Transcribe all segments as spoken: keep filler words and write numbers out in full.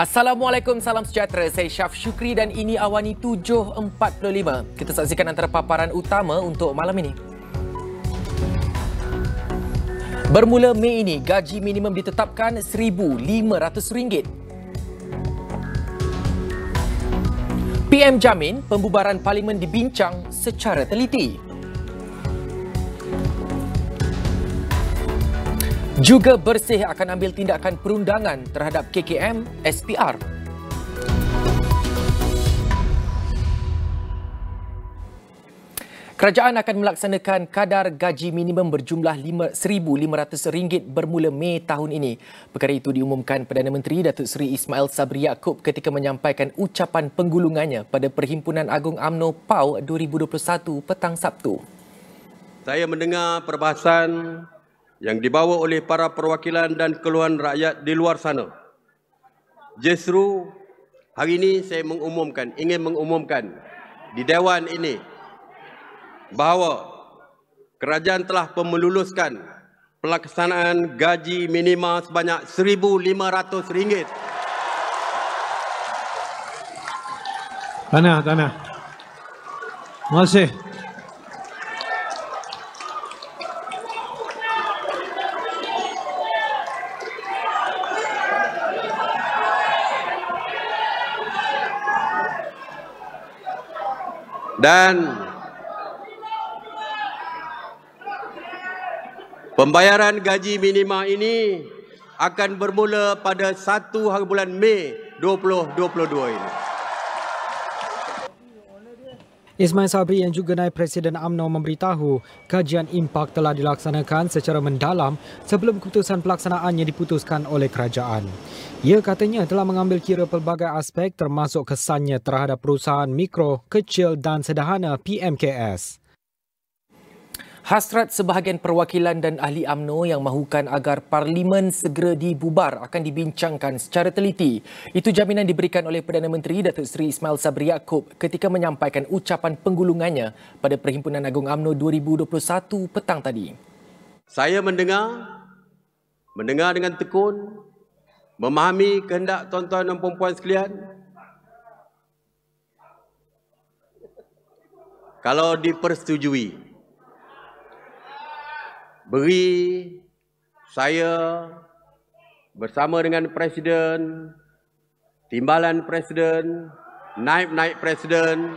Assalamualaikum, salam sejahtera. Saya Syaf Syukri dan ini Awani tujuh empat puluh lima. Kita saksikan antara paparan utama untuk malam ini. Bermula Mei ini, gaji minimum ditetapkan seribu lima ratus ringgit. P M jamin pembubaran parlimen dibincang secara teliti. Juga Bersih akan ambil tindakan perundangan terhadap K K M S P R. Kerajaan akan melaksanakan kadar gaji minimum berjumlah seribu lima ratus ringgit bermula Mei tahun ini. Perkara itu diumumkan Perdana Menteri Datuk Seri Ismail Sabri Yaakob ketika menyampaikan ucapan penggulungannya pada Perhimpunan Agung U M N O P A U dua ribu dua puluh satu petang Sabtu. Saya mendengar perbahasan yang dibawa oleh para perwakilan dan keluhan rakyat di luar sana. Justru hari ini saya mengumumkan, ingin mengumumkan di Dewan ini bahawa kerajaan telah meluluskan pelaksanaan gaji minima sebanyak seribu lima ratus ringgit. Tanah, tanah. Terima kasih. Dan pembayaran gaji minima ini akan bermula pada satu hari bulan Mei dua ribu dua puluh dua ini. Ismail Sabri yang juga naib Presiden U M N O memberitahu kajian impak telah dilaksanakan secara mendalam sebelum keputusan pelaksanaannya diputuskan oleh kerajaan. Ia katanya telah mengambil kira pelbagai aspek termasuk kesannya terhadap perusahaan mikro, kecil dan sederhana P M K S. Hasrat sebahagian perwakilan dan ahli U M N O yang mahukan agar Parlimen segera dibubar akan dibincangkan secara teliti. Itu jaminan diberikan oleh Perdana Menteri Datuk Seri Ismail Sabri Yaakob ketika menyampaikan ucapan penggulungannya pada Perhimpunan Agung U M N O dua ribu dua puluh satu petang tadi. Saya mendengar, mendengar dengan tekun, memahami kehendak tuan-tuan dan puan-puan sekalian. Kalau dipersetujui, beri saya bersama dengan Presiden, Timbalan Presiden, Naib-Naib Presiden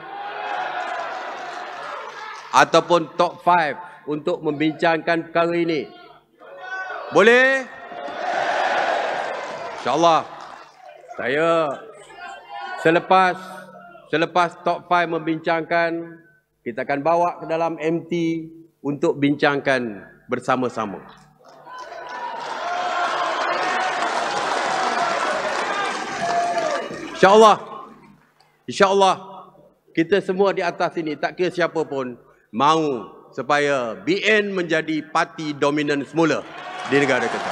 ataupun top lima untuk membincangkan perkara ini. Boleh? InsyaAllah, saya selepas selepas top lima membincangkan, kita akan bawa ke dalam M T untuk bincangkan bersama-sama. InsyaAllah, insyaAllah kita semua di atas ini, tak kira siapa pun, mahu supaya B N menjadi parti dominan semula di negara kita.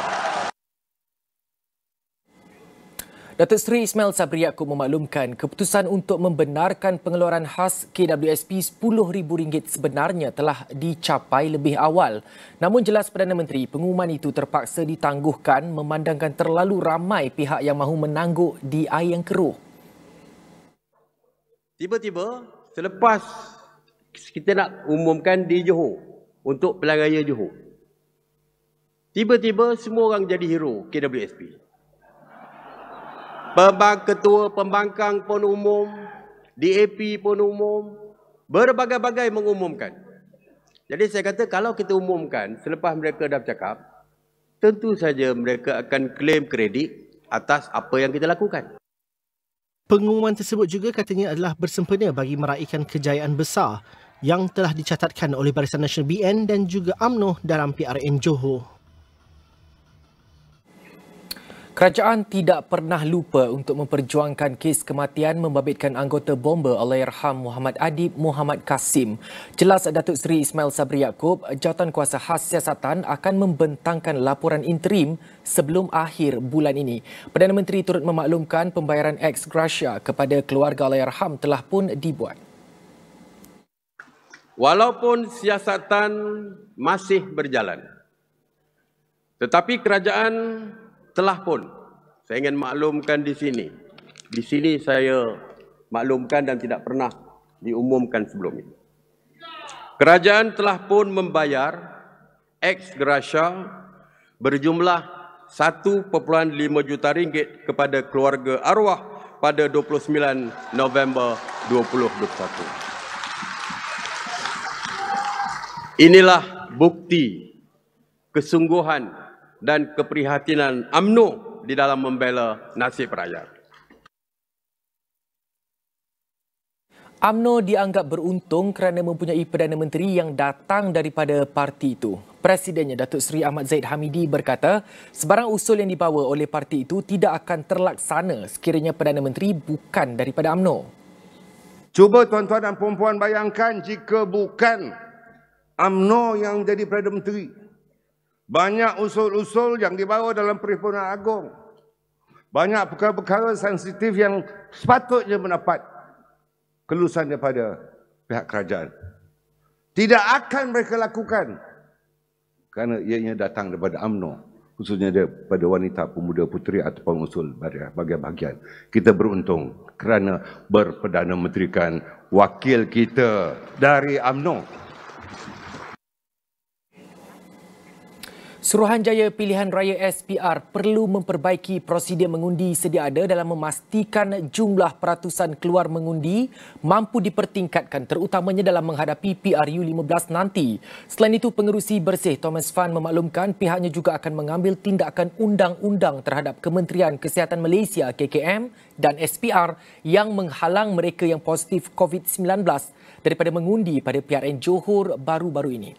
Datuk Seri Ismail Sabri Yaakob memaklumkan keputusan untuk membenarkan pengeluaran khas K W S P sepuluh ribu ringgit sebenarnya telah dicapai lebih awal. Namun jelas Perdana Menteri, pengumuman itu terpaksa ditangguhkan memandangkan terlalu ramai pihak yang mahu menangguk di air yang keruh. Tiba-tiba selepas kita nak umumkan di Johor untuk Pilihan Raya Johor, tiba-tiba semua orang jadi hero K W S P. Pembang Ketua Pembangkang pun umum, D A P pun umum, berbagai-bagai mengumumkan. Jadi saya kata kalau kita umumkan selepas mereka dah bercakap, tentu saja mereka akan klaim kredit atas apa yang kita lakukan. Pengumuman tersebut juga katanya adalah bersempena bagi meraihkan kejayaan besar yang telah dicatatkan oleh Barisan Nasional B N dan juga U M N O dalam P R N Johor. Kerajaan tidak pernah lupa untuk memperjuangkan kes kematian membabitkan anggota bomba Allahyarham Muhammad Adib Muhammad Kasim. Jelas Datuk Seri Ismail Sabri Yaakob, Jawatankuasa Khas Siasatan akan membentangkan laporan interim sebelum akhir bulan ini. Perdana Menteri turut memaklumkan pembayaran ex gratia kepada keluarga Allahyarham telah pun dibuat. Walaupun siasatan masih berjalan, tetapi kerajaan telah pun saya ingin maklumkan di sini. Di sini saya maklumkan dan tidak pernah diumumkan sebelum ini. Kerajaan telah pun membayar ex gratia berjumlah satu perpuluhan lima juta ringgit kepada keluarga arwah pada dua puluh sembilan November dua ribu dua puluh satu. Inilah bukti kesungguhan dan keprihatinan U M N O di dalam membela nasib rakyat. U M N O dianggap beruntung kerana mempunyai Perdana Menteri yang datang daripada parti itu. Presidennya Datuk Seri Ahmad Zahid Hamidi berkata, sebarang usul yang dibawa oleh parti itu tidak akan terlaksana sekiranya Perdana Menteri bukan daripada U M N O. Cuba tuan-tuan dan puan-puan bayangkan jika bukan U M N O yang jadi Perdana Menteri. Banyak usul-usul yang dibawa dalam Perhimpunan Agong. Banyak perkara-perkara sensitif yang sepatutnya mendapat kelulusan daripada pihak kerajaan. Tidak akan mereka lakukan kerana ianya datang daripada U M N O, khususnya daripada wanita, pemuda, puteri ataupun usul bahagian-bahagian. Kita beruntung kerana berperdana menterikan wakil kita dari U M N O. Suruhanjaya Pilihan Raya S P R perlu memperbaiki prosedur mengundi sedia ada dalam memastikan jumlah peratusan keluar mengundi mampu dipertingkatkan terutamanya dalam menghadapi P R U lima belas nanti. Selain itu, Pengerusi Bersih Thomas Fan memaklumkan pihaknya juga akan mengambil tindakan undang-undang terhadap Kementerian Kesihatan Malaysia K K M dan S P R yang menghalang mereka yang positif COVID sembilan belas daripada mengundi pada P R N Johor baru-baru ini.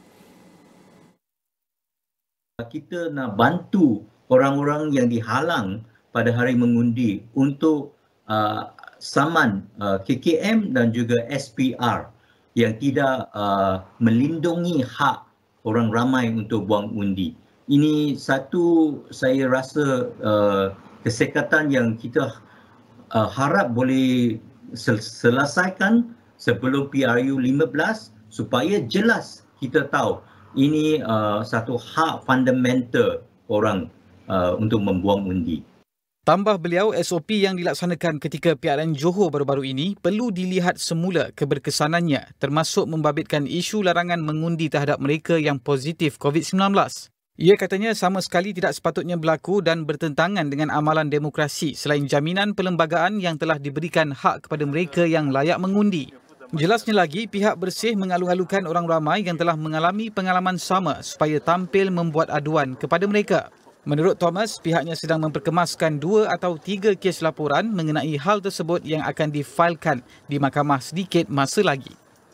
Kita nak bantu orang-orang yang dihalang pada hari mengundi untuk uh, saman uh, K K M dan juga S P R yang tidak uh, melindungi hak orang ramai untuk buang undi. Ini satu saya rasa uh, kesekatan yang kita uh, harap boleh sel- selesaikan sebelum P R U lima belas supaya jelas kita tahu ini uh, satu hak fundamental orang uh, untuk membuang undi. Tambah beliau, S O P yang dilaksanakan ketika P R N Johor baru-baru ini perlu dilihat semula keberkesanannya termasuk membabitkan isu larangan mengundi terhadap mereka yang positif COVID sembilan belas. Ia katanya sama sekali tidak sepatutnya berlaku dan bertentangan dengan amalan demokrasi selain jaminan perlembagaan yang telah diberikan hak kepada mereka yang layak mengundi. Jelasnya lagi, pihak Bersih mengalu-alukan orang ramai yang telah mengalami pengalaman sama supaya tampil membuat aduan kepada mereka. Menurut Thomas, pihaknya sedang memperkemaskan dua atau tiga kes laporan mengenai hal tersebut yang akan difailkan di mahkamah sedikit masa lagi.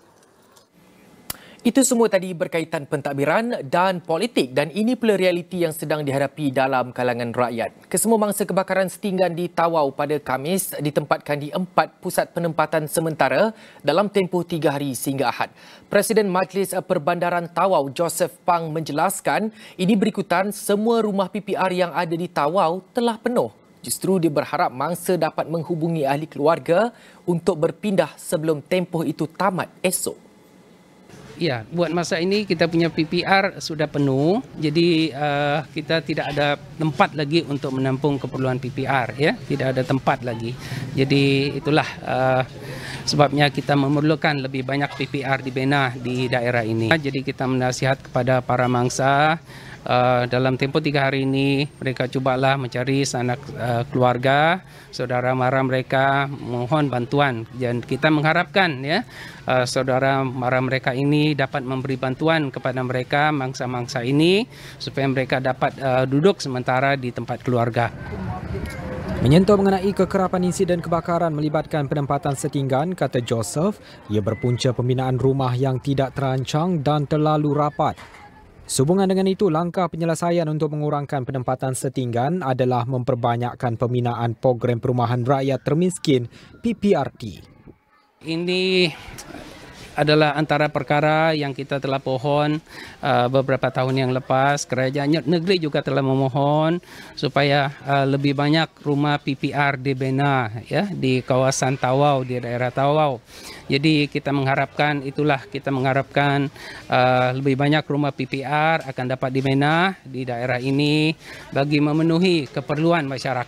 Itu semua tadi berkaitan pentadbiran dan politik dan ini pula realiti yang sedang dihadapi dalam kalangan rakyat. Kesemua mangsa kebakaran setinggan di Tawau pada Khamis ditempatkan di empat pusat penempatan sementara dalam tempoh tiga hari sehingga Ahad. Presiden Majlis Perbandaran Tawau Joseph Pang menjelaskan ini berikutan semua rumah P P R yang ada di Tawau telah penuh. Justru dia berharap mangsa dapat menghubungi ahli keluarga untuk berpindah sebelum tempoh itu tamat esok. Ya, buat masa ini kita punya P P R sudah penuh, jadi uh, kita tidak ada tempat lagi untuk menampung keperluan P P R, ya, tidak ada tempat lagi. Jadi itulah uh, sebabnya kita memerlukan lebih banyak P P R dibina di daerah ini. Jadi kita menasihat kepada para mangsa uh, dalam tempoh tiga hari ini mereka cubalah mencari sanak uh, keluarga, saudara mara mereka, mohon bantuan dan kita mengharapkan ya. Uh, saudara mara mereka ini dapat memberi bantuan kepada mereka mangsa-mangsa ini supaya mereka dapat uh, duduk sementara di tempat keluarga. Menyentuh mengenai kekerapan insiden kebakaran melibatkan penempatan setinggan, kata Joseph, ia berpunca pembinaan rumah yang tidak terancang dan terlalu rapat. Sehubungan dengan itu, langkah penyelesaian untuk mengurangkan penempatan setinggan adalah memperbanyakkan pembinaan program perumahan rakyat termiskin P P R T. Ini adalah antara perkara yang kita telah pohon uh, beberapa tahun yang lepas. Kerajaan negeri juga telah memohon supaya uh, lebih banyak rumah P P R dibina ya di kawasan Tawau, di daerah Tawau. Jadi kita mengharapkan itulah kita mengharapkan uh, lebih banyak rumah P P R akan dapat dibina di daerah ini bagi memenuhi keperluan masyarakat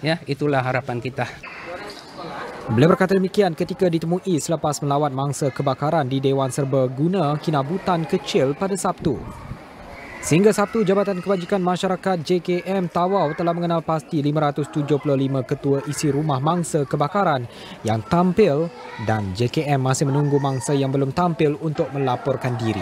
Ya, itulah harapan kita. Beliau berkata demikian ketika ditemui selepas melawat mangsa kebakaran di Dewan Serbaguna Kinabutan Kecil pada Sabtu. Sehingga Sabtu, Jabatan Kebajikan Masyarakat J K M Tawau telah mengenal pasti lima ratus tujuh puluh lima ketua isi rumah mangsa kebakaran yang tampil dan J K M masih menunggu mangsa yang belum tampil untuk melaporkan diri.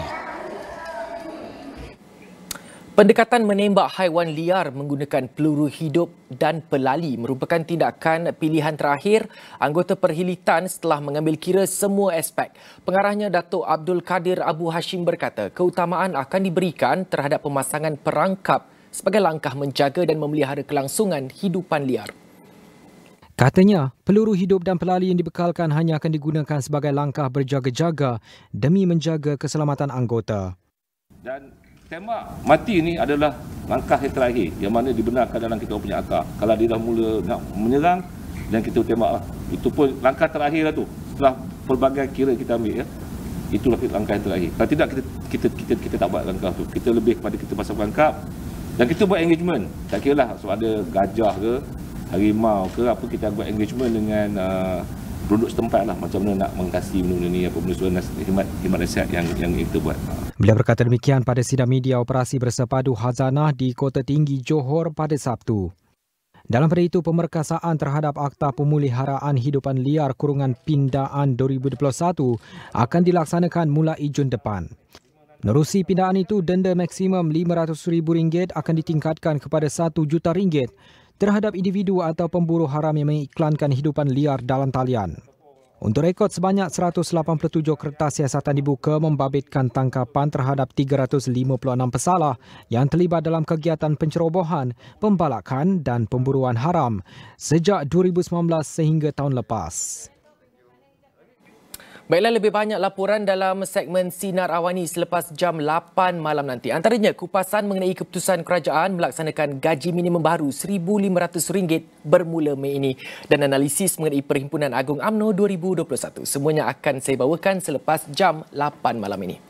Pendekatan menembak haiwan liar menggunakan peluru hidup dan pelali merupakan tindakan pilihan terakhir anggota perhilitan setelah mengambil kira semua aspek. Pengarahnya Datuk Abdul Kadir Abu Hashim berkata keutamaan akan diberikan terhadap pemasangan perangkap sebagai langkah menjaga dan memelihara kelangsungan hidupan liar. Katanya, peluru hidup dan pelali yang dibekalkan hanya akan digunakan sebagai langkah berjaga-jaga demi menjaga keselamatan anggota. Dan tembak mati ni adalah langkah yang terakhir yang mana dibenarkan dalam kita punya akal. Kalau dia dah mula nak menyerang dan kita tembak lah. Itu pun langkah terakhir lah tu. Setelah pelbagai kira kita ambil ya. Itulah langkah yang terakhir. Kalau tidak kita kita kita kita tak buat langkah tu. Kita lebih kepada kita pasang perangkap dan kita buat engagement. Tak kira lah sebab ada gajah ke, harimau ke apa, kita buat engagement dengan uh, penduduk setempat lah macam mana nak mengkasi benda-benda ni, apa benda khidmat khidmat nasihat yang yang kita buat. Beliau berkata demikian pada sidang media operasi bersepadu Khazanah di Kota Tinggi Johor pada Sabtu. Dalam pada itu, pemerkasaan terhadap Akta Pemuliharaan Hidupan Liar Kurungan Pindaan dua ribu dua puluh satu akan dilaksanakan mulai Jun depan. Menerusi pindaan itu, denda maksimum lima ratus ribu ringgit akan ditingkatkan kepada satu juta ringgit terhadap individu atau pemburu haram yang mengiklankan hidupan liar dalam talian. Untuk rekod, sebanyak seratus lapan puluh tujuh kertas siasatan dibuka membabitkan tangkapan terhadap tiga ratus lima puluh enam pesalah yang terlibat dalam kegiatan pencerobohan, pembalakan dan pemburuan haram sejak dua ribu sembilan belas sehingga tahun lepas. Baiklah, lebih banyak laporan dalam segmen Sinar Awani selepas jam lapan malam nanti. Antaranya, kupasan mengenai keputusan kerajaan melaksanakan gaji minimum baru seribu lima ratus ringgit bermula Mei ini dan analisis mengenai Perhimpunan Agung U M N O dua ribu dua puluh satu. Semuanya akan saya bawakan selepas jam lapan malam ini.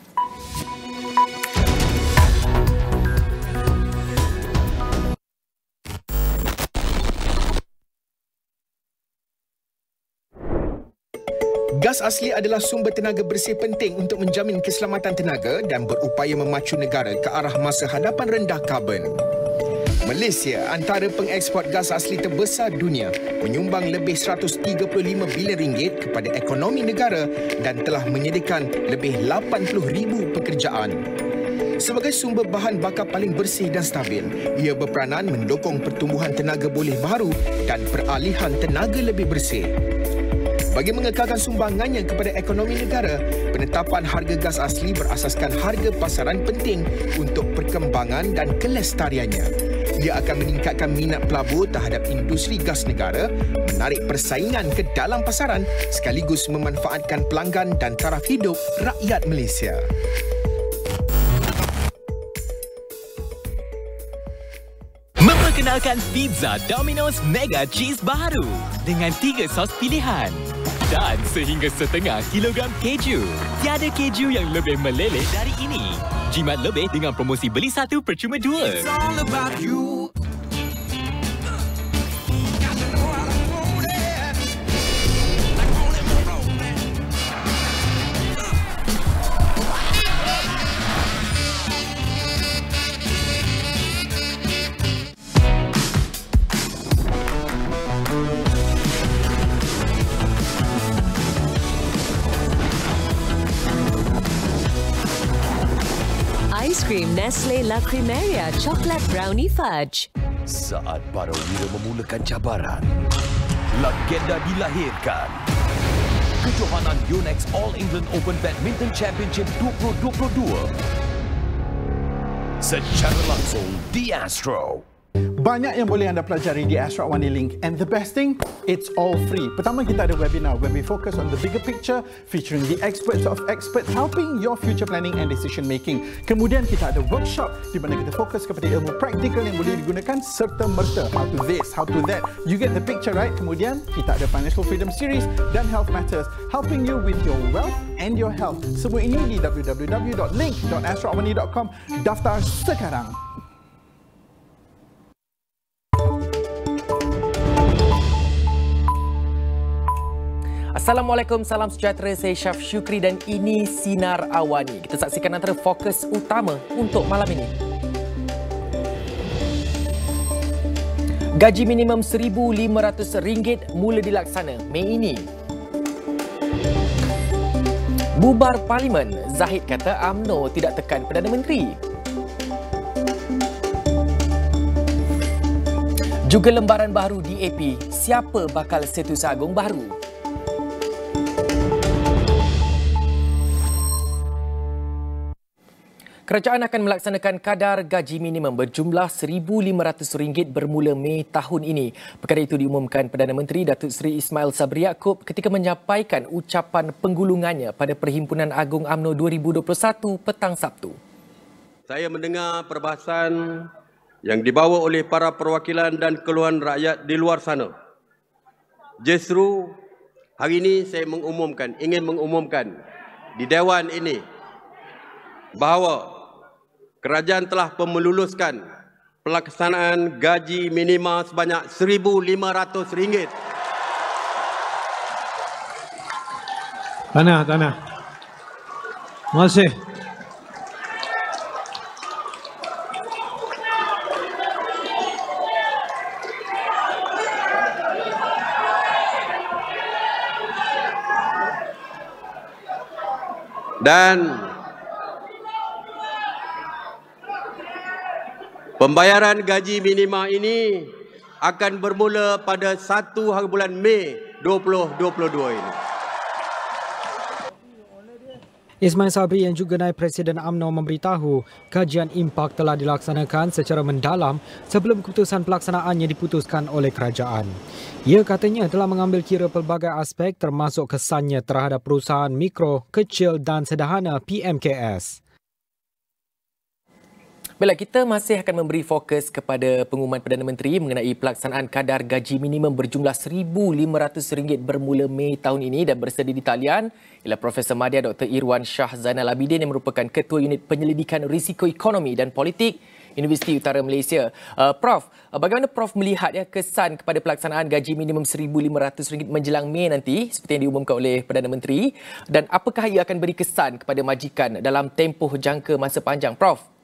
Gas asli adalah sumber tenaga bersih penting untuk menjamin keselamatan tenaga dan berupaya memacu negara ke arah masa hadapan rendah karbon. Malaysia, antara pengeksport gas asli terbesar dunia, menyumbang lebih seratus tiga puluh lima bilion ringgit kepada ekonomi negara dan telah menyediakan lebih lapan puluh ribu pekerjaan. Sebagai sumber bahan bakar paling bersih dan stabil, ia berperanan mendukung pertumbuhan tenaga boleh baru dan peralihan tenaga lebih bersih. Bagi mengekalkan sumbangannya kepada ekonomi negara, penetapan harga gas asli berasaskan harga pasaran penting untuk perkembangan dan kelestariannya. Ia akan meningkatkan minat pelabur terhadap industri gas negara, menarik persaingan ke dalam pasaran sekaligus memanfaatkan pelanggan dan taraf hidup rakyat Malaysia. Memperkenalkan pizza Domino's Mega Cheese baru dengan tiga sos pilihan dan sehingga setengah kilogram keju. Tiada keju yang lebih meleleh dari ini. Jimat lebih dengan promosi beli satu percuma dua. It's all about you. Ice cream Nestle La Cremeria Chocolate Brownie Fudge. Saat para wira memulakan cabaran, legenda dilahirkan. Kejohanan Yonex All England Open Badminton Championship dua ribu dua puluh dua. Secara langsung di Astro. Banyak yang boleh anda pelajari di Astro Awani Link, and the best thing, it's all free. Pertama, kita ada webinar where we focus on the bigger picture featuring the experts of experts helping your future planning and decision making. Kemudian kita ada workshop di mana kita fokus kepada ilmu praktikal yang boleh digunakan serta merta. How to this, how to that. You get the picture, right? Kemudian kita ada Financial Freedom Series dan Health Matters helping you with your wealth and your health. Semua ini di w w w dot link dot astro awani dot com. Daftar sekarang. Assalamualaikum, salam sejahtera. Saya Syaf Syukri dan ini Sinar Awani. Kita saksikan antara fokus utama untuk malam ini. Gaji minimum seribu lima ratus ringgit mula dilaksana Mei ini. Bubar Parlimen, Zahid kata U M N O tidak tekan Perdana Menteri. Juga lembaran baru D A P, siapa bakal Setiausaha Agung baru? Kerajaan akan melaksanakan kadar gaji minimum berjumlah seribu lima ratus ringgit bermula Mei tahun ini. Perkara itu diumumkan Perdana Menteri Datuk Seri Ismail Sabri Yaakob ketika menyampaikan ucapan penggulungannya pada Perhimpunan Agung U M N O dua ribu dua puluh satu petang Sabtu. Saya mendengar perbahasan yang dibawa oleh para perwakilan dan keluhan rakyat di luar sana. Justru hari ini saya mengumumkan, ingin mengumumkan di Dewan ini bahawa kerajaan telah meluluskan pelaksanaan gaji minima sebanyak seribu lima ratus ringgit. Tanah, tanah. Terima kasih. Dan pembayaran gaji minima ini akan bermula pada satu hari bulan Mei dua ribu dua puluh dua ini. Ismail Sabri yang juga naib Presiden U M N O memberitahu kajian impak telah dilaksanakan secara mendalam sebelum keputusan pelaksanaannya diputuskan oleh kerajaan. Ia katanya telah mengambil kira pelbagai aspek termasuk kesannya terhadap perusahaan mikro, kecil dan sederhana P M K S. Baiklah, kita masih akan memberi fokus kepada pengumuman Perdana Menteri mengenai pelaksanaan kadar gaji minimum berjumlah seribu lima ratus ringgit bermula Mei tahun ini, dan bersedia di talian ialah Profesor Madya Doktor Irwan Shah Zainal Abidin yang merupakan Ketua Unit Penyelidikan Risiko Ekonomi dan Politik Universiti Utara Malaysia. Uh, Prof, uh, bagaimana Prof melihat ya kesan kepada pelaksanaan gaji minimum seribu lima ratus ringgit menjelang Mei nanti seperti yang diumumkan oleh Perdana Menteri, dan apakah ia akan beri kesan kepada majikan dalam tempoh jangka masa panjang, Prof?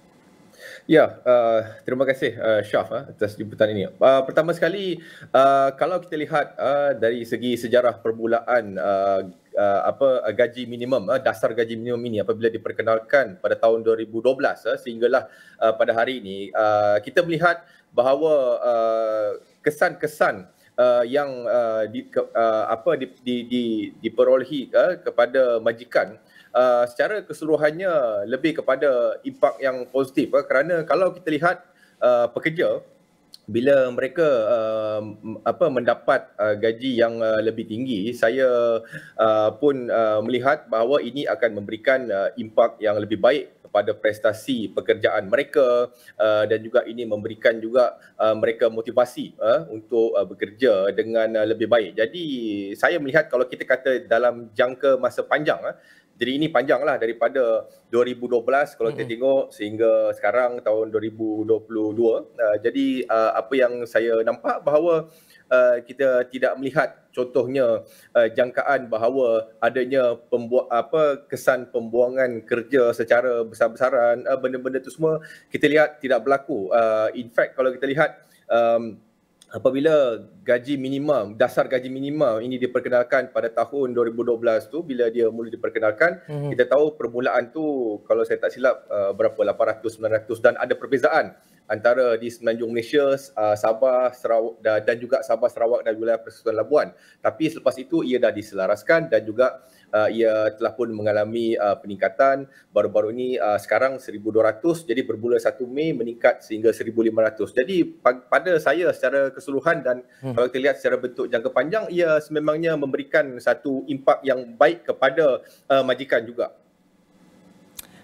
Ya, uh, terima kasih uh, Syaf uh, atas jemputan ini. Uh, pertama sekali, uh, kalau kita lihat uh, dari segi sejarah permulaan uh, uh, apa uh, gaji minimum, uh, dasar gaji minimum ini apabila diperkenalkan pada tahun dua ribu dua belas uh, sehinggalah uh, pada hari ini, uh, kita melihat bahawa uh, kesan-kesan uh, yang uh, di, ke, uh, apa di, di, di, diperolehi uh, kepada majikan Uh, secara keseluruhannya lebih kepada impak yang positif, uh, kerana kalau kita lihat uh, pekerja bila mereka uh, apa mendapat uh, gaji yang uh, lebih tinggi, saya uh, pun uh, melihat bahawa ini akan memberikan uh, impak yang lebih baik kepada prestasi pekerjaan mereka, uh, dan juga ini memberikan juga uh, mereka motivasi uh, untuk uh, bekerja dengan uh, lebih baik. Jadi saya melihat kalau kita kata dalam jangka masa panjang, uh, jadi ini panjanglah daripada dua ribu dua belas kalau kita tengok sehingga sekarang tahun dua ribu dua puluh dua. Uh, jadi uh, apa yang saya nampak bahawa uh, kita tidak melihat contohnya uh, jangkaan bahawa adanya pembuat apa kesan pembuangan kerja secara besar-besaran, uh, benda-benda itu semua kita lihat tidak berlaku. Uh, in fact kalau kita lihat um, apabila gaji minimum, dasar gaji minimum ini diperkenalkan pada tahun dua ribu dua belas tu, bila dia mula diperkenalkan, hmm. kita tahu permulaan tu kalau saya tak silap uh, berapa lapan ratus sembilan ratus, dan ada perbezaan antara di Semenanjung Malaysia, uh, Sabah, Sarawak dan, dan juga Sabah, Sarawak dan wilayah Persekutuan Labuan. Tapi selepas itu ia dah diselaraskan dan juga uh, ia telah pun mengalami uh, peningkatan. Baru-baru ini uh, sekarang seribu dua ratus, jadi bermula satu Mei meningkat sehingga seribu lima ratus. Jadi pada saya secara keseluruhan dan hmm. kalau kita lihat secara bentuk jangka panjang, ia sememangnya memberikan satu impak yang baik kepada uh, majikan juga.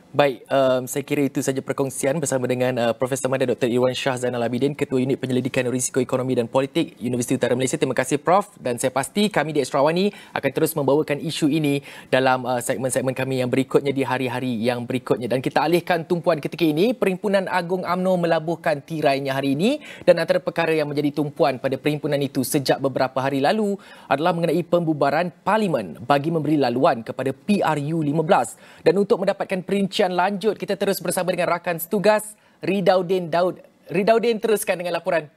Baik, um, saya kira itu saja perkongsian bersama dengan uh, Profesor Madya Doktor Irwan Shah Zainal Abidin, Ketua Unit Penyelidikan Risiko Ekonomi dan Politik Universiti Utara Malaysia. Terima kasih Prof dan saya pasti kami di Extra One akan terus membawakan isu ini dalam uh, segmen-segmen kami yang berikutnya di hari-hari yang berikutnya. Dan kita alihkan tumpuan ketika ini, Perhimpunan Agung U M N O melabuhkan tirainya hari ini dan antara perkara yang menjadi tumpuan pada perhimpunan itu sejak beberapa hari lalu adalah mengenai pembubaran Parlimen bagi memberi laluan kepada P R U lima belas. Dan untuk mendapatkan perincian lanjut, kita terus bersama dengan rakan setugas Ridaudin Daud. Ridaudin, teruskan dengan laporan.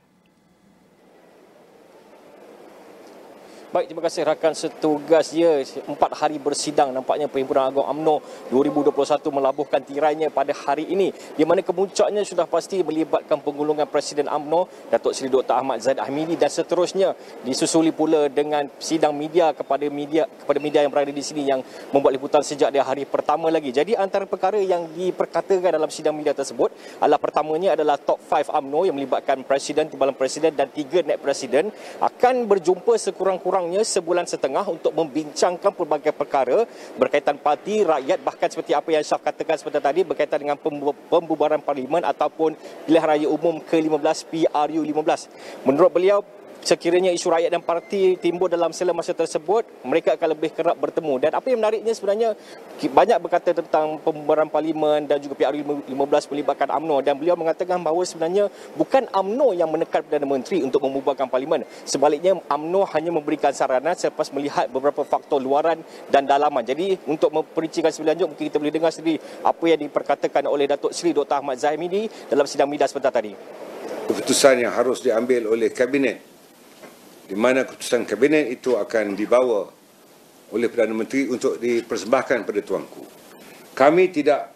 Baik, terima kasih rakan setugas. Ya, empat hari bersidang nampaknya Perhimpunan Agung U M N O dua ribu dua puluh satu melabuhkan tirainya pada hari ini, di mana kemuncaknya sudah pasti melibatkan penggulungan Presiden U M N O Datuk Seri Doktor Ahmad Zahid Hamidi, dan seterusnya disusuli pula dengan sidang media kepada media kepada media yang berada di sini yang membuat liputan sejak dari hari pertama lagi. Jadi antara perkara yang diperkatakan dalam sidang media tersebut adalah pertamanya adalah top lima U M N O yang melibatkan Presiden, Timbalan Presiden dan tiga Naib Presiden akan berjumpa sekurang-kurang sebulan setengah untuk membincangkan pelbagai perkara berkaitan parti, rakyat, bahkan seperti apa yang Syaf katakan sebentar tadi berkaitan dengan pembubaran Parlimen ataupun pilihan raya umum ke lima belas P R U lima belas. Menurut beliau, sekiranya isu rakyat dan parti timbul dalam sela masa tersebut, mereka akan lebih kerap bertemu. Dan apa yang menariknya sebenarnya, banyak berkata tentang pembubaran Parlimen dan juga P R U lima belas melibatkan U M N O, dan beliau mengatakan bahawa sebenarnya bukan U M N O yang menekan Perdana Menteri untuk membubarkan Parlimen. Sebaliknya, U M N O hanya memberikan saranan selepas melihat beberapa faktor luaran dan dalaman. Jadi untuk memperincikan lebih lanjut, mungkin kita boleh dengar sendiri apa yang diperkatakan oleh Datuk Seri Doktor Ahmad Zahid Hamidi dalam sidang media sebentar tadi. Keputusan yang harus diambil oleh Kabinet, di mana keputusan Kabinet itu akan dibawa oleh Perdana Menteri untuk dipersembahkan pada Tuanku. Kami tidak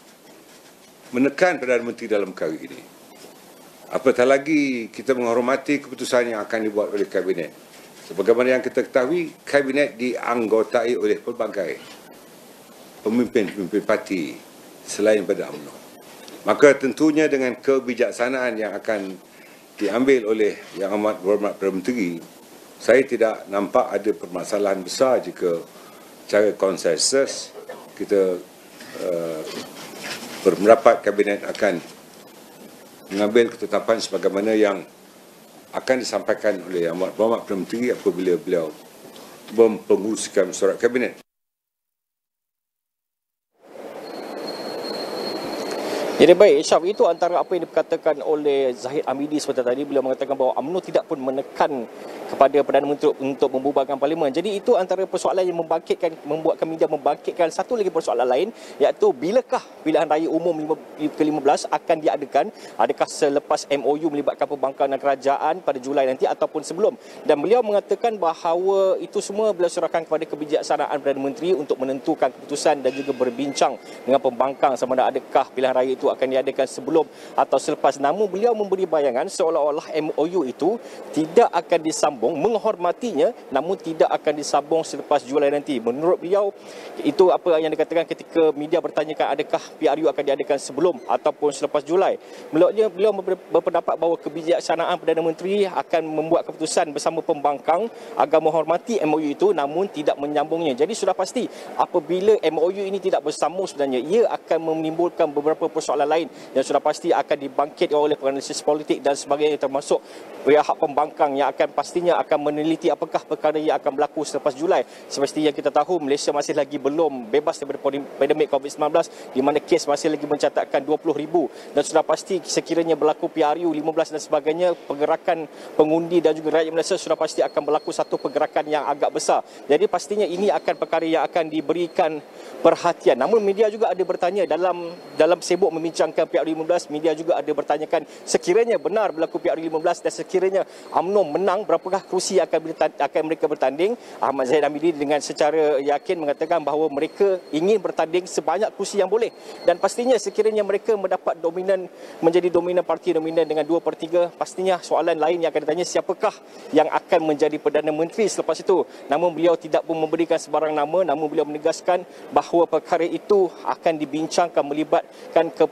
menekan Perdana Menteri dalam perkara ini. Apatah lagi kita menghormati keputusan yang akan dibuat oleh Kabinet. Sebagaimana yang kita ketahui, Kabinet dianggotai oleh pelbagai pemimpin-pemimpin parti selain pada U M N O. Maka tentunya dengan kebijaksanaan yang akan diambil oleh Yang Amat Berhormat Perdana Menteri, saya tidak nampak ada permasalahan besar jika cara konsensus kita uh, berpendapat Kabinet akan mengambil ketetapan sebagaimana yang akan disampaikan oleh Yang Amat Berhormat Perdana Menteri apabila beliau mempengerusikan surat Kabinet. Jadi baik, Syaf, itu antara apa yang diperkatakan oleh Zahid Hamidi sebentar tadi. Beliau mengatakan bahawa U M N O tidak pun menekan kepada Perdana Menteri untuk membubarkan Parlimen. Jadi itu antara persoalan yang membangkitkan, membuatkan media membangkitkan satu lagi persoalan lain, iaitu bilakah pilihan raya umum ke lima belas akan diadakan? Adakah selepas M O U melibatkan pembangkang dan kerajaan pada Julai nanti ataupun sebelum? Dan beliau mengatakan bahawa itu semua beliau serahkan kepada kebijaksanaan Perdana Menteri untuk menentukan keputusan dan juga berbincang dengan pembangkang sama ada adakah pilihan raya itu akan diadakan sebelum atau selepas. Namun beliau memberi bayangan seolah-olah M O U itu tidak akan disambung, menghormatinya, namun tidak akan disambung selepas Julai nanti. Menurut beliau, itu apa yang dikatakan ketika media bertanyakan adakah P R U akan diadakan sebelum ataupun selepas Julai. Menurutnya, beliau berpendapat bahawa kebijaksanaan Perdana Menteri akan membuat keputusan bersama pembangkang agar menghormati M O U itu namun tidak menyambungnya. Jadi sudah pasti apabila M O U ini tidak bersambung, sebenarnya ia akan menimbulkan beberapa persoalan lain yang sudah pasti akan dibangkit oleh penganalisis politik dan sebagainya, termasuk pihak pembangkang yang akan pastinya akan meneliti apakah perkara yang akan berlaku selepas Julai. Seperti yang kita tahu, Malaysia masih lagi belum bebas daripada pandemik covid sembilan belas, di mana kes masih lagi mencatatkan dua puluh ribu, dan sudah pasti sekiranya berlaku P R U lima belas dan sebagainya, pergerakan pengundi dan juga rakyat Malaysia sudah pasti akan berlaku satu pergerakan yang agak besar. Jadi pastinya ini akan perkara yang akan diberikan perhatian. Namun media juga ada bertanya dalam dalam sibuk membincangkan P R U lima belas, media juga ada bertanyakan sekiranya benar berlaku P R U lima belas dan sekiranya U M N O menang, berapakah kerusi akan akan mereka bertanding. Ahmad Zahid Hamidi dengan secara yakin mengatakan bahawa mereka ingin bertanding sebanyak kerusi yang boleh, dan pastinya sekiranya mereka mendapat dominan, menjadi dominan parti dominan dengan dua per tiga, pastinya soalan lain yang akan ditanya siapakah yang akan menjadi Perdana Menteri selepas itu. Namun beliau tidak pun memberikan sebarang nama, namun beliau menegaskan bahawa perkara itu akan dibincangkan melibatkan ke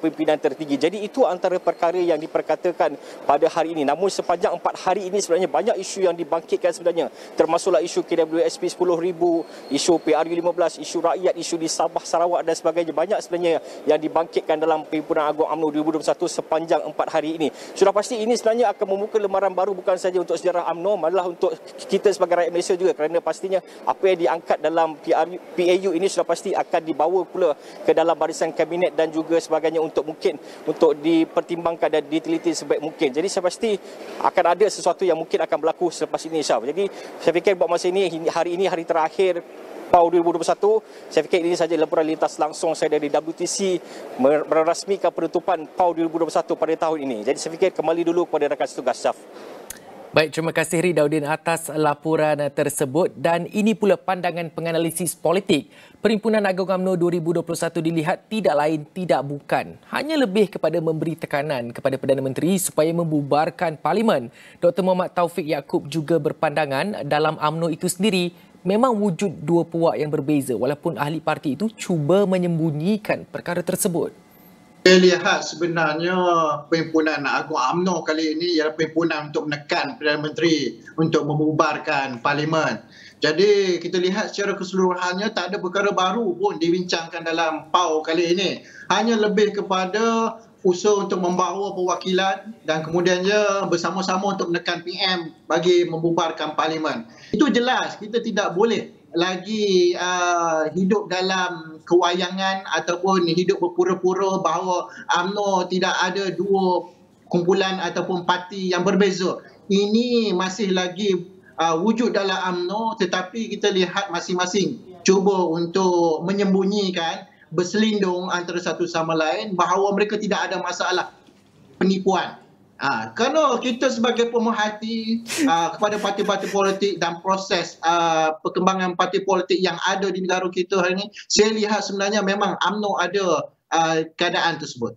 pimpinan tertinggi. Jadi itu antara perkara yang diperkatakan pada hari ini. Namun sepanjang empat hari ini sebenarnya banyak isu yang dibangkitkan sebenarnya, termasuklah isu K W S P sepuluh ribu, isu P R U lima belas, isu rakyat, isu di Sabah, Sarawak dan sebagainya. Banyak sebenarnya yang dibangkitkan dalam Perhimpunan Agung UMNO dua ribu dua puluh satu sepanjang empat hari ini. Sudah pasti ini sebenarnya akan membuka lembaran baru bukan saja untuk sejarah UMNO, malah untuk kita sebagai rakyat Malaysia juga, kerana pastinya apa yang diangkat dalam P R U, P A U ini sudah pasti akan dibawa pula ke dalam barisan kabinet dan juga sebagainya untuk mungkin untuk dipertimbangkan dan diteliti sebaik mungkin. Jadi saya pasti akan ada sesuatu yang mungkin akan berlaku selepas ini, Syaf. Jadi saya fikir buat masa ini, hari ini hari terakhir P A U dua ribu dua puluh satu, saya fikir ini saja laporan lintas langsung saya dari W T C merasmikan penutupan P A U dua ribu dua puluh satu pada tahun ini. Jadi saya fikir kembali dulu kepada rakan setugas, Syaf. Baik, terima kasih Ridauddin atas laporan tersebut, dan ini pula pandangan penganalisis politik. Perhimpunan Agung UMNO dua ribu dua puluh satu dilihat tidak lain tidak bukan, hanya lebih kepada memberi tekanan kepada Perdana Menteri supaya membubarkan Parlimen. Doktor Muhammad Taufik Yaakob juga berpandangan dalam UMNO itu sendiri memang wujud dua puak yang berbeza, walaupun ahli parti itu cuba menyembunyikan perkara tersebut. Saya lihat sebenarnya Perhimpunan Agung UMNO kali ini ialah perhimpunan untuk menekan Perdana Menteri untuk membubarkan Parlimen. Jadi kita lihat secara keseluruhannya tak ada perkara baru pun dibincangkan dalam P A U kali ini. Hanya lebih kepada usaha untuk membawa perwakilan dan kemudiannya bersama-sama untuk menekan P M bagi membubarkan Parlimen. Itu jelas kita tidak boleh lagi uh, hidup dalam kewayangan ataupun hidup berpura-pura bahawa UMNO tidak ada dua kumpulan ataupun parti yang berbeza. Ini masih lagi uh, wujud dalam UMNO, tetapi kita lihat masing-masing cuba untuk menyembunyikan, berselindung antara satu sama lain bahawa mereka tidak ada masalah penipuan. Ha, kerana kita sebagai pemerhati uh, kepada parti-parti politik dan proses uh, perkembangan parti politik yang ada di negara kita hari ini, saya lihat sebenarnya memang UMNO ada uh, keadaan tersebut.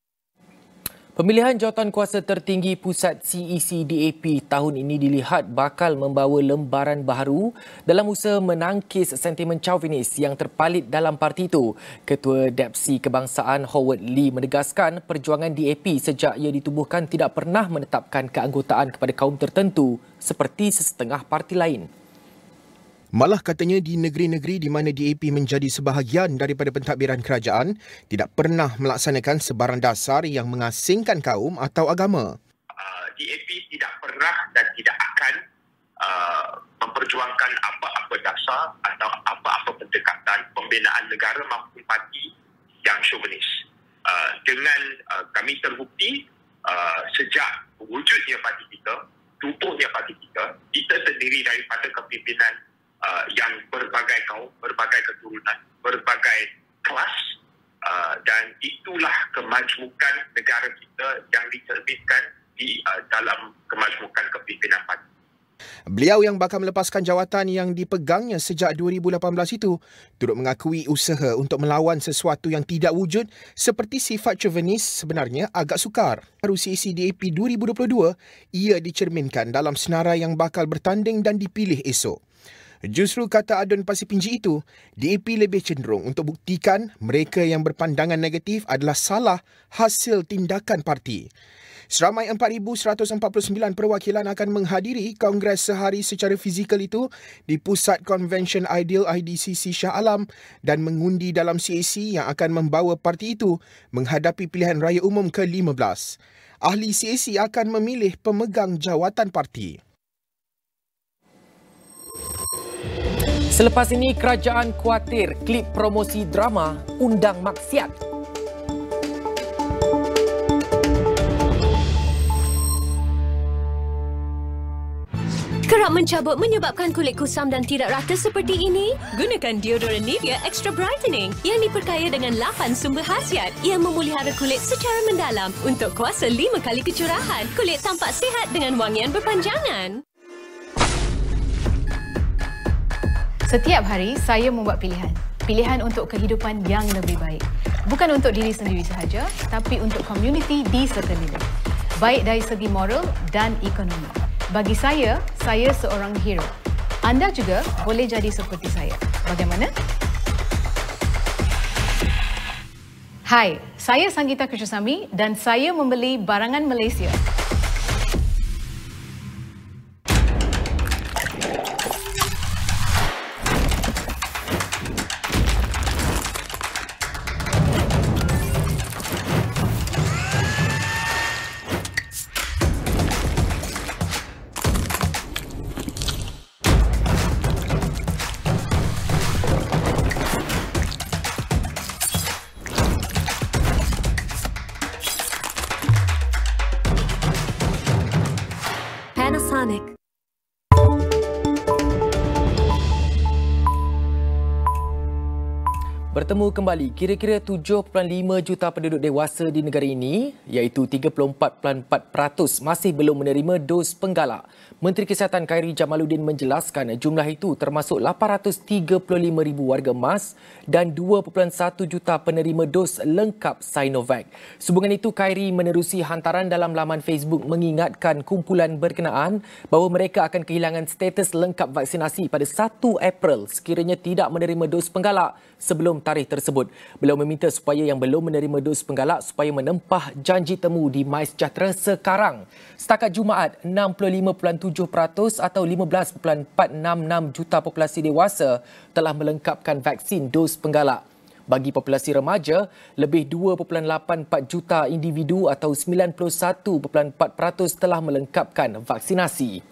Pemilihan jawatan kuasa tertinggi pusat C E C D A P tahun ini dilihat bakal membawa lembaran baru dalam usaha menangkis sentimen chauvinis yang terpalit dalam parti itu. Ketua Depsi Kebangsaan Howard Lee menegaskan perjuangan D A P sejak ia ditubuhkan tidak pernah menetapkan keanggotaan kepada kaum tertentu seperti sesetengah parti lain. Malah katanya di negeri-negeri di mana D A P menjadi sebahagian daripada pentadbiran kerajaan tidak pernah melaksanakan sebarang dasar yang mengasingkan kaum atau agama. Uh, D A P tidak pernah dan tidak akan uh, memperjuangkan apa-apa dasar atau apa-apa pendekatan pembinaan negara maupun parti yang chauvinis. Uh, dengan uh, kami terbukti uh, sejak wujudnya parti kita, tubuhnya parti kita, kita terdiri daripada kepimpinan Uh, yang berbagai kaum, berbagai keturunan, berbagai kelas, uh, dan itulah kemajmukan negara kita yang dicerminkan di uh, dalam kemajmukan kepimpinan parti. Beliau yang bakal melepaskan jawatan yang dipegangnya sejak dua ribu lapan belas itu turut mengakui usaha untuk melawan sesuatu yang tidak wujud seperti sifat chauvinis sebenarnya agak sukar. Baru C E C D A P dua ribu dua puluh dua ia dicerminkan dalam senarai yang bakal bertanding dan dipilih esok. Justru kata Adun Pasir Pinji itu, D A P lebih cenderung untuk buktikan mereka yang berpandangan negatif adalah salah hasil tindakan parti. Seramai empat ribu seratus empat puluh sembilan perwakilan akan menghadiri Kongres sehari secara fizikal itu di Pusat Convention Ideal I D C C Shah Alam dan mengundi dalam C A C yang akan membawa parti itu menghadapi pilihan raya umum ke lima belas. Ahli C A C akan memilih pemegang jawatan parti. Selepas ini, kerajaan khuatir klip promosi drama undang maksiat. Kerap mencabut menyebabkan kulit kusam dan tidak rata seperti ini? Gunakan deodoran Nivea Extra Brightening yang diperkaya dengan lapan sumber khasiat yang memelihara kulit secara mendalam untuk kuasa lima kali kecerahan. Kulit tampak sihat dengan wangian berpanjangan. Setiap hari, saya membuat pilihan. Pilihan untuk kehidupan yang lebih baik. Bukan untuk diri sendiri sahaja, tapi untuk komuniti di sekeliling. Baik dari segi moral dan ekonomi. Bagi saya, saya seorang hero. Anda juga boleh jadi seperti saya. Bagaimana? Hai, saya Sanggita Krishnasamy dan saya membeli barangan Malaysia. Panasonic. Bertemu kembali, kira-kira tujuh perpuluhan lima juta penduduk dewasa di negara ini, iaitu tiga puluh empat perpuluhan empat peratus masih belum menerima dos penggalak. Menteri Kesihatan Khairy Jamaluddin menjelaskan jumlah itu termasuk lapan ratus tiga puluh lima ribu warga emas dan dua perpuluhan satu juta penerima dos lengkap Sinovac. Sehubungan itu, Khairy menerusi hantaran dalam laman Facebook mengingatkan kumpulan berkenaan bahawa mereka akan kehilangan status lengkap vaksinasi pada satu April sekiranya tidak menerima dos penggalak sebelum tarikh tersebut. Beliau meminta supaya yang belum menerima dos penggalak supaya menempah janji temu di MySejahtera sekarang. Setakat Jumaat, enam puluh lima perpuluhan tujuh peratus atau lima belas perpuluhan empat enam enam juta populasi dewasa telah melengkapkan vaksin dos penggalak. Bagi populasi remaja, lebih dua perpuluhan lapan empat juta individu atau sembilan puluh satu perpuluhan empat peratus telah melengkapkan vaksinasi.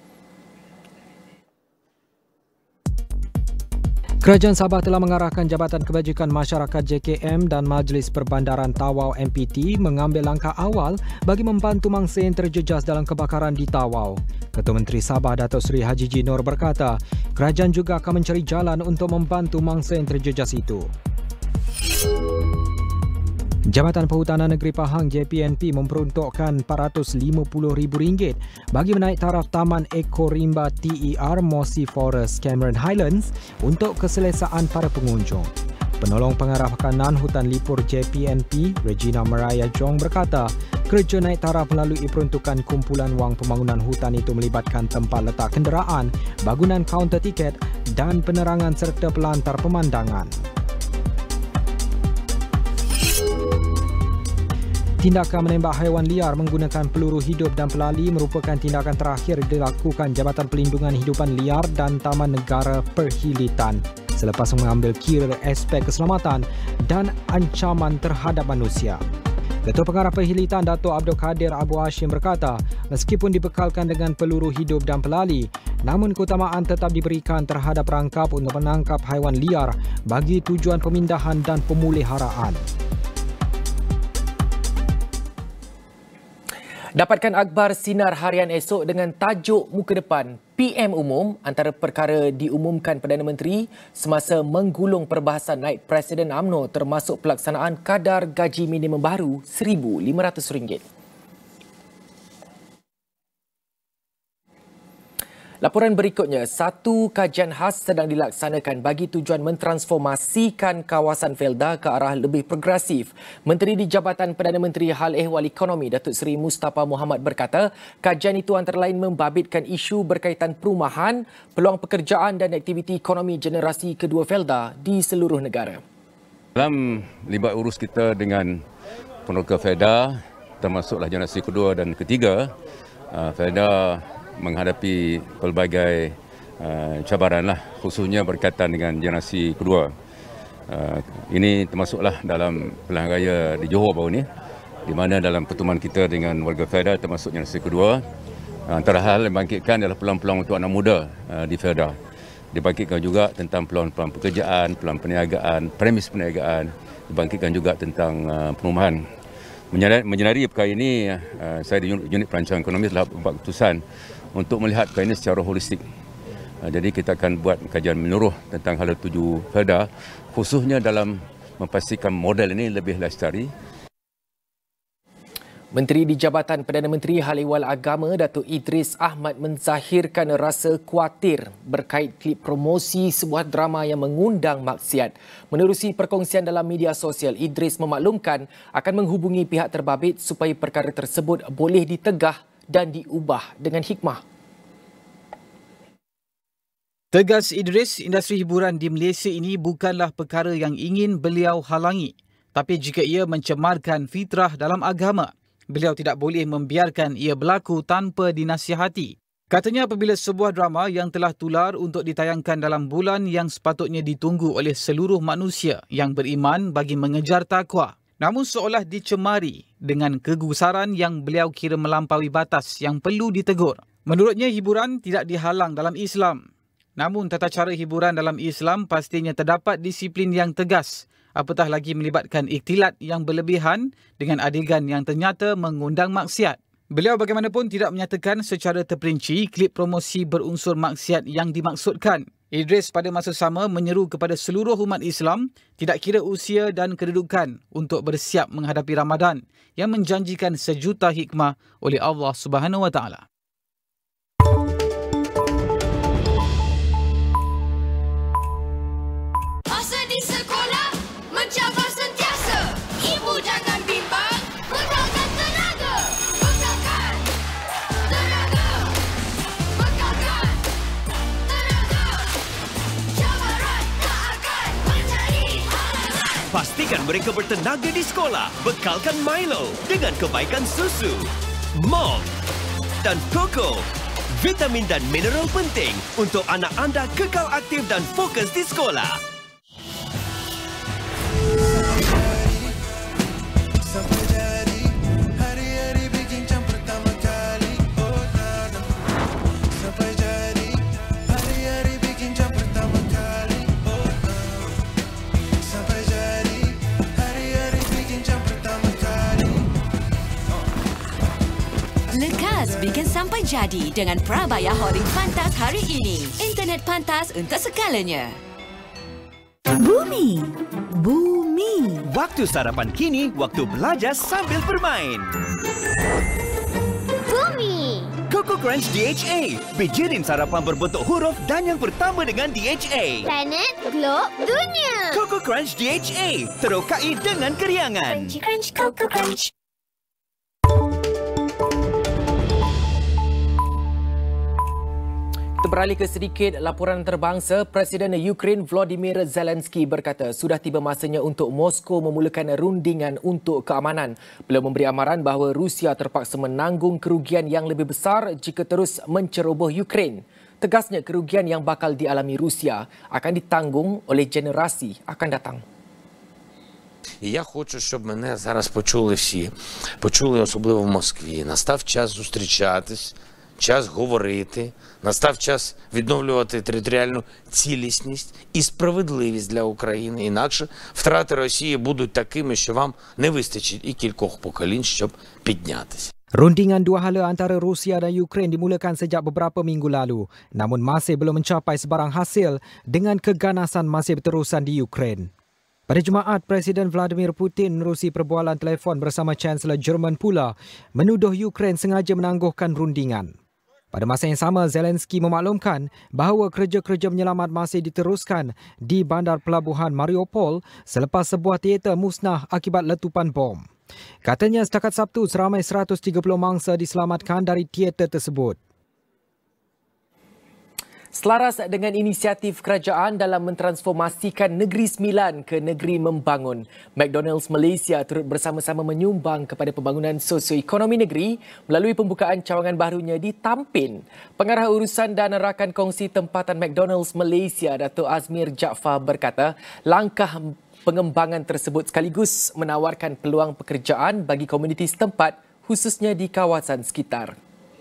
Kerajaan Sabah telah mengarahkan Jabatan Kebajikan Masyarakat J K M dan Majlis Perbandaran Tawau M P T mengambil langkah awal bagi membantu mangsa yang terjejas dalam kebakaran di Tawau. Ketua Menteri Sabah Datuk Seri Haji G. Nur berkata, kerajaan juga akan mencari jalan untuk membantu mangsa yang terjejas itu. Jabatan Perhutanan Negeri Pahang J P N P memperuntukkan empat ratus lima puluh ribu ringgit bagi menaik taraf Taman Eko Rimba T E R Mossy Forest Cameron Highlands untuk keselesaan para pengunjung. Penolong Pengarah Pakanan Hutan Lipur J P N P, Regina Maraya Jong berkata, kerja naik taraf melalui peruntukan kumpulan wang pembangunan hutan itu melibatkan tempat letak kenderaan, bangunan kaunter tiket dan penerangan serta pelantar pemandangan. Tindakan menembak haiwan liar menggunakan peluru hidup dan pelali merupakan tindakan terakhir dilakukan Jabatan Pelindungan Hidupan Liar dan Taman Negara Perhilitan selepas mengambil kira aspek keselamatan dan ancaman terhadap manusia. Ketua Pengarah Perhilitan Datuk Abdul Kadir Abu Hashim berkata, meskipun dibekalkan dengan peluru hidup dan pelali, namun keutamaan tetap diberikan terhadap rangkap untuk menangkap haiwan liar bagi tujuan pemindahan dan pemuliharaan. Dapatkan akhbar Sinar Harian esok dengan tajuk muka depan P M Umum antara perkara diumumkan Perdana Menteri semasa menggulung perbahasan naik Presiden U M N O termasuk pelaksanaan kadar gaji minimum baru seribu lima ratus ringgit. Laporan berikutnya, satu kajian khas sedang dilaksanakan bagi tujuan mentransformasikan kawasan Felda ke arah lebih progresif. Menteri di Jabatan Perdana Menteri Hal Ehwal Ekonomi Datuk Seri Mustafa Muhammad berkata, kajian itu antara lain membabitkan isu berkaitan perumahan, peluang pekerjaan dan aktiviti ekonomi generasi kedua Felda di seluruh negara. Dalam libat urus kita dengan peneroka Felda, termasuklah generasi kedua dan ketiga, Felda menghadapi pelbagai uh, cabaran lah, khususnya berkaitan dengan generasi kedua. Uh, ini termasuklah dalam pilihan raya di Johor baru ni, di mana dalam pertemuan kita dengan warga Felda termasuk generasi kedua, uh, antara hal yang dibangkitkan adalah peluang-peluang untuk anak muda uh, di Felda. Dibangkitkan juga tentang peluang-peluang pekerjaan, peluang perniagaan, premis perniagaan, dibangkitkan juga tentang uh, perumahan. Menyenari perkara ini, uh, saya di unit perancangan ekonomi telah buat keputusan untuk melihat perkara ini secara holistik. Jadi kita akan buat kajian menyeluruh tentang hal tuju Felda, khususnya dalam memastikan model ini lebih lestari. Menteri di Jabatan Perdana Menteri Hal Ehwal Agama Datuk Idris Ahmad menzahirkan rasa khawatir berkait klip promosi sebuah drama yang mengundang maksiat. Menerusi perkongsian dalam media sosial, Idris memaklumkan akan menghubungi pihak terbabit supaya perkara tersebut boleh ditegah dan diubah dengan hikmah. Tegas Idris, industri hiburan di Malaysia ini bukanlah perkara yang ingin beliau halangi. Tapi jika ia mencemarkan fitrah dalam agama, beliau tidak boleh membiarkan ia berlaku tanpa dinasihati. Katanya apabila sebuah drama yang telah tular untuk ditayangkan dalam bulan yang sepatutnya ditunggu oleh seluruh manusia yang beriman bagi mengejar takwa, namun seolah dicemari dengan kegusaran yang beliau kira melampaui batas yang perlu ditegur. Menurutnya hiburan tidak dihalang dalam Islam. Namun tata cara hiburan dalam Islam pastinya terdapat disiplin yang tegas, apatah lagi melibatkan ikhtilat yang berlebihan dengan adegan yang ternyata mengundang maksiat. Beliau bagaimanapun tidak menyatakan secara terperinci klip promosi berunsur maksiat yang dimaksudkan. Idris pada masa sama menyeru kepada seluruh umat Islam, tidak kira usia dan kedudukan, untuk bersiap menghadapi Ramadan yang menjanjikan sejuta hikmah oleh Allah Subhanahu Wa Taala. Masa di sekolah mencabar sentiasa. Ibu jangan bimbang, bekalkan tenaga. Bekalkan tenaga. Bekalkan tenaga. Cabaran tak akan menjadi halangan. Pastikan mereka bertenaga di sekolah. Bekalkan Milo dengan kebaikan susu, Malt dan Koko. Vitamin dan mineral penting untuk anak anda kekal aktif dan fokus di sekolah. Lekas bikin sampai jadi dengan prabayar Holding Pantas hari ini. Internet pantas untuk segalanya. Bumi. Bumi. Waktu sarapan kini, waktu belajar sambil bermain. Bumi. Koko Crunch D H A. Pijirin sarapan berbentuk huruf dan yang pertama dengan D H A. Planet, globe, dunia. Koko Crunch D H A. Terokai dengan keriangan. Crunchy Crunch, Koko Crunch. Kita beralih ke sedikit laporan antarabangsa. Presiden Ukraine Volodymyr Zelensky berkata sudah tiba masanya untuk Moskow memulakan rundingan untuk keamanan. Beliau memberi amaran bahawa Rusia terpaksa menanggung kerugian yang lebih besar jika terus menceroboh Ukraine. Tegasnya kerugian yang bakal dialami Rusia akan ditanggung oleh generasi akan datang. І я хочу, щоб мене зараз почули всі, почули особливо в Москві. Настав час зустрічатись, час говорити, настав час відновлювати територіальну цілісність і справедливість для України. Інакше втрати Росії будуть такими, що вам не вистачить і кількох поколінь, щоб піднятися. Rundingan dua hala antara Rusia dan Ukraine dimulakan sejak beberapa minggu lalu, namun masih belum mencapai sebarang hasil dengan keganasan masih berterusan di Ukraine. Pada Jumaat, Presiden Vladimir Putin menerusi perbualan telefon bersama Chancellor Jerman pula menuduh Ukraine sengaja menangguhkan rundingan. Pada masa yang sama, Zelensky memaklumkan bahawa kerja-kerja menyelamat masih diteruskan di bandar pelabuhan Mariupol selepas sebuah teater musnah akibat letupan bom. Katanya setakat Sabtu seramai seratus tiga puluh mangsa diselamatkan dari teater tersebut. Selaras dengan inisiatif kerajaan dalam mentransformasikan Negeri Sembilan ke Negeri Membangun, McDonald's Malaysia turut bersama-sama menyumbang kepada pembangunan sosioekonomi negeri melalui pembukaan cawangan barunya di Tampin. Pengarah urusan dan rakan kongsi tempatan McDonald's Malaysia, Dato' Azmir Jaafar berkata, langkah pengembangan tersebut sekaligus menawarkan peluang pekerjaan bagi komuniti setempat, khususnya di kawasan sekitar.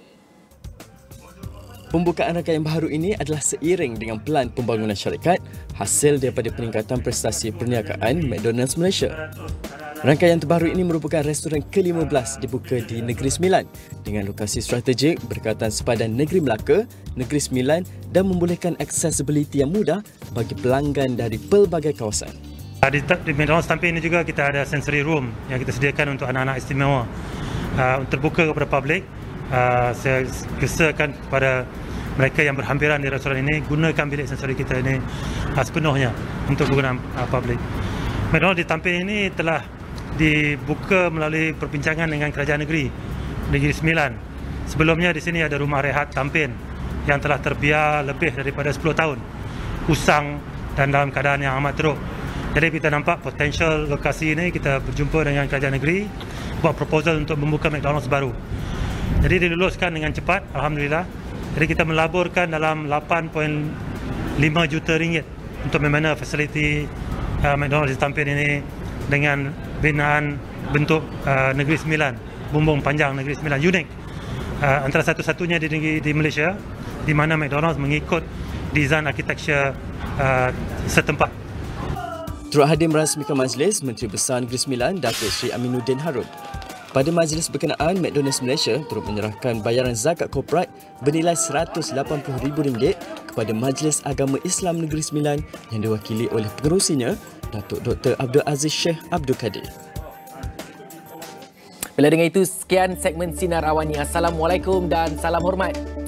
Pembukaan rangkaian baharu ini adalah seiring dengan pelan pembangunan syarikat hasil daripada peningkatan prestasi perniagaan McDonald's Malaysia. Rangkaian terbaru ini merupakan restoran ke lima belas dibuka di Negeri Sembilan dengan lokasi strategik berkaitan sepadan Negeri Melaka, Negeri Sembilan dan membolehkan accessibility yang mudah bagi pelanggan dari pelbagai kawasan. Di, di McDonald's Tampin ini juga kita ada sensory room yang kita sediakan untuk anak-anak istimewa uh, terbuka kepada publik. Uh, saya kesakan kepada mereka yang berhampiran di restoran ini gunakan bilik sensori kita ini uh, sepenuhnya untuk kegunaan uh, publik. McDonald's di Tampin ini telah dibuka melalui perbincangan dengan Kerajaan Negeri Negeri Sembilan. Sebelumnya di sini ada rumah rehat Tampin yang telah terbiar lebih daripada sepuluh tahun, usang dan dalam keadaan yang amat teruk. Jadi kita nampak potensial lokasi ini, kita berjumpa dengan kerajaan negeri, buat proposal untuk membuka McDonald's baru. Jadi diluluskan dengan cepat, Alhamdulillah. Jadi kita melaburkan dalam lapan perpuluhan lima juta ringgit untuk membina fasiliti uh, McDonald's di Tampin ini dengan binaan bentuk uh, Negeri Sembilan, bumbung panjang Negeri Sembilan, unik. Uh, antara satu-satunya di, di Malaysia di mana McDonald's mengikut desain arkitektur uh, setempat. Turut hadir merasmikan majlis Menteri Besar Negeri Sembilan Datuk Seri Aminuddin Harun. Pada majlis berkenaan, McDonald's Malaysia turut menyerahkan bayaran zakat korporat bernilai seratus lapan puluh ribu ringgit kepada Majlis Agama Islam Negeri Sembilan yang diwakili oleh pengerusinya Datuk Doktor Abdul Aziz Sheikh Abdul Kadir. Bila dengan itu, sekian segmen Sinar Awani. Assalamualaikum dan salam hormat.